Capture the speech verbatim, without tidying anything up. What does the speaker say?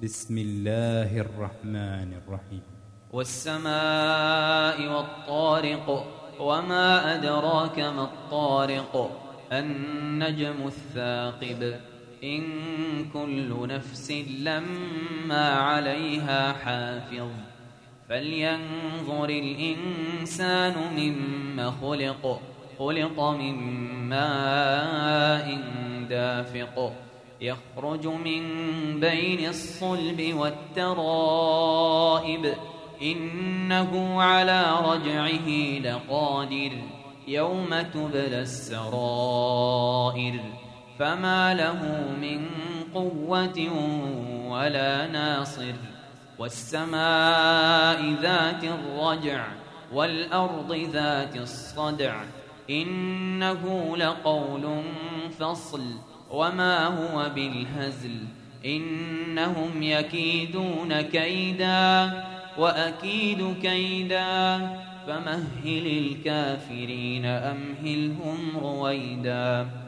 بسم الله الرحمن الرحيم. والسماء والطارق وما أدراك ما الطارق النجم الثاقب إن كل نفس لما عليها حافظ فلينظر الإنسان مما خلق خلق من ماء دافق يخرج من بين الصلب والترائب إنه على رجعه لقادر يوم تبلى السرائر فما له من قوة ولا ناصر والسماء ذات الرجع والأرض ذات الصدع إنه لقول فصل وما هو بالهزل إنهم يكيدون كيدا وأكيد كيدا فمهل الكافرين أمهلهم رويدا